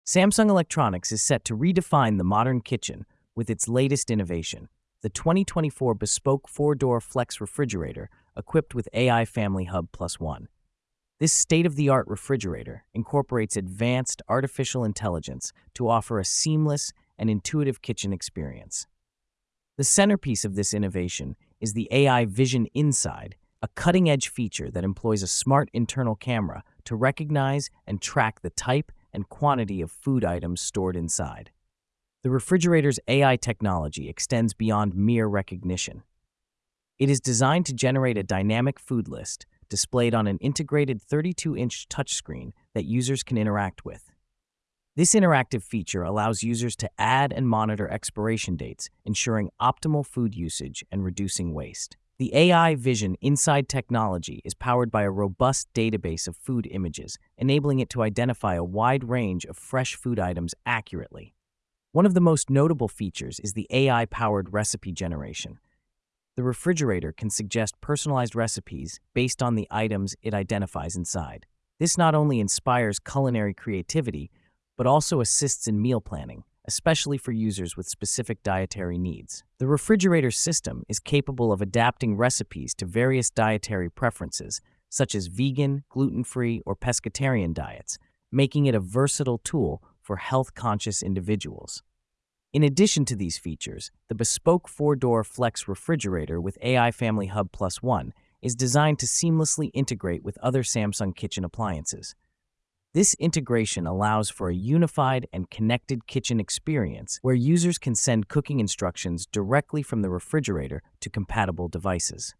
Samsung Electronics is set to redefine the modern kitchen with its latest innovation, the 2024 bespoke four-door flex refrigerator equipped with AI Family Hub Plus One. This state-of-the-art refrigerator incorporates advanced artificial intelligence to offer a seamless and intuitive kitchen experience. The centerpiece of this innovation is the AI Vision Inside, a cutting-edge feature that employs a smart internal camera to recognize and track the type and quantity of food items stored inside. The refrigerator's AI technology extends beyond mere recognition. It is designed to generate a dynamic food list displayed on an integrated 32-inch touchscreen that users can interact with. This interactive feature allows users to add and monitor expiration dates, ensuring optimal food usage and reducing waste. The AI Vision Inside technology is powered by a robust database of food images, enabling it to identify a wide range of fresh food items accurately. One of the most notable features is the AI-powered recipe generation. The refrigerator can suggest personalized recipes based on the items it identifies inside. This not only inspires culinary creativity, but also assists in meal planning, especially for users with specific dietary needs. The refrigerator system is capable of adapting recipes to various dietary preferences, such as vegan, gluten-free, or pescatarian diets, making it a versatile tool for health-conscious individuals. In addition to these features, the bespoke four-door flex refrigerator with AI Family Hub Plus One is designed to seamlessly integrate with other Samsung kitchen appliances. This integration allows for a unified and connected kitchen experience where users can send cooking instructions directly from the refrigerator to compatible devices.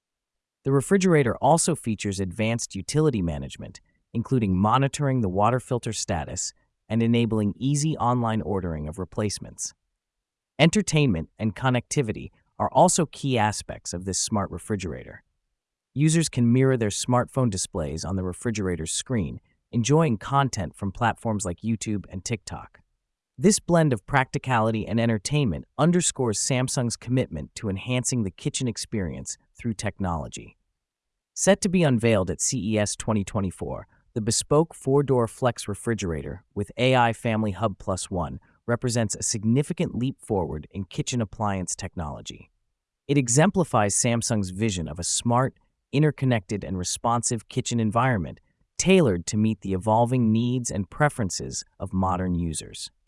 The refrigerator also features advanced utility management, including monitoring the water filter status and enabling easy online ordering of replacements. Entertainment and connectivity are also key aspects of this smart refrigerator. Users can mirror their smartphone displays on the refrigerator's screen, enjoying content from platforms like YouTube and TikTok. This blend of practicality and entertainment underscores Samsung's commitment to enhancing the kitchen experience through technology. Set to be unveiled at CES 2024, the bespoke four-door flex refrigerator with AI Family Hub Plus One represents a significant leap forward in kitchen appliance technology. It exemplifies Samsung's vision of a smart, interconnected, and responsive kitchen environment tailored to meet the evolving needs and preferences of modern users.